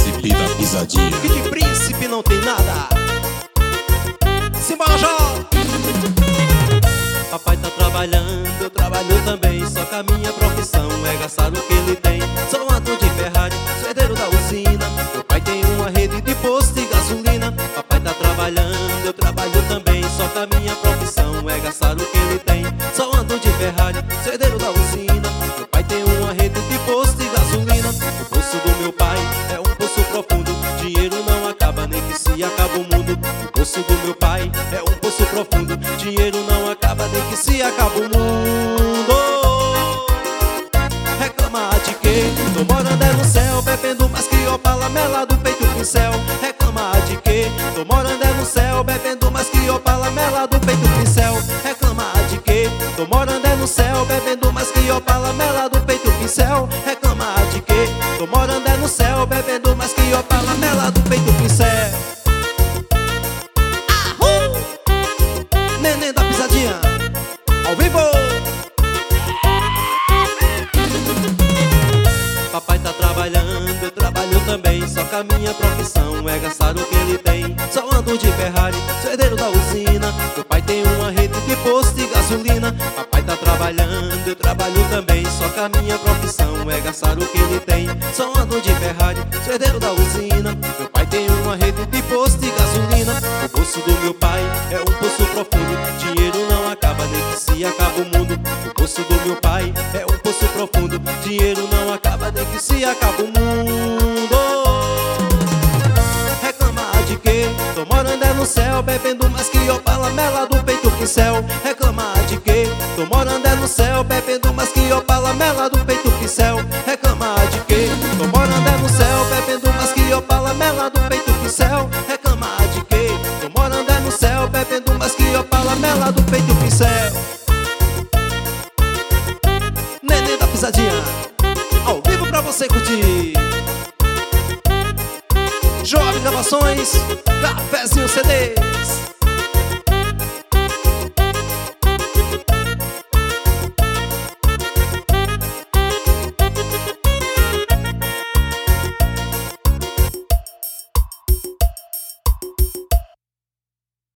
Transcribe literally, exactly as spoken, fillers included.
príncipe da pisadinha. Que de príncipe não tem nada. Simbora, Jó! Papai tá trabalhando, eu trabalho também. Só que a minha profissão é gastar o que ele tem. Sou ando de Ferrari, sou herdeiro da usina. Meu pai tem uma rede de posto de gasolina. Papai tá trabalhando, eu trabalho também. Só que a minha profissão é gastar o que ele tem. Só ando de Ferrari, sou herdeiro da usina. Meu pai tem uma rede de posto de gasolina. O poço do meu pai é um poço profundo. Dinheiro não acaba, nem que se acaba o mundo. O poço do meu pai é um poço profundo. Dinheiro não acaba, nem que se acaba o mundo. Reclama de quê? Tô morando é no céu, bebendo mais que opala, melado feito pincel. Reclama de quê? Tô morando é no céu, bebendo mais que opala, melado feito pincel. Reclama de quê? Tô morando é no céu, bebendo mais que opala, melado feito pincel. Reclama de quê? Tô morando é no céu, bebendo mais que opala, melado feito pincel. Ahú! Neném da pisadinha, ao vivo! Papai tá trabalhando, eu trabalho também. Só que a minha profissão é gastar o que ele tem. Só ando de Ferrari, sou herdeiro da usina. Meu pai tem uma rede de posto de gasolina. Papai tá trabalhando, eu trabalho também. Só que a minha profissão é gastar o que ele tem. Só ando de Ferrari, sou herdeiro da usina. Meu pai tem uma rede de posto de gasolina. O poço do meu pai é um poço profundo. Dinheiro não acaba, nem que se acaba o mundo. O poço do meu pai é um poço profundo. Dinheiro não acaba, nem que se acaba o mundo. Reclama de quê? Tô morando é no céu, bebendo mais que opala, melado feito pincel. Reclama de quê? Tô morando é no céu, bebendo mais que opala, melado feito pincel. Reclama de quê? Tô morando é no céu, bebendo mais que opala, melado feito pincel. Reclama de quê? Tô morando é no céu, bebendo mais que opala, melado feito pincel. Neném da pisadinha, ao vivo pra você curtir. Jovem Gravações, Cafézinho C Ds.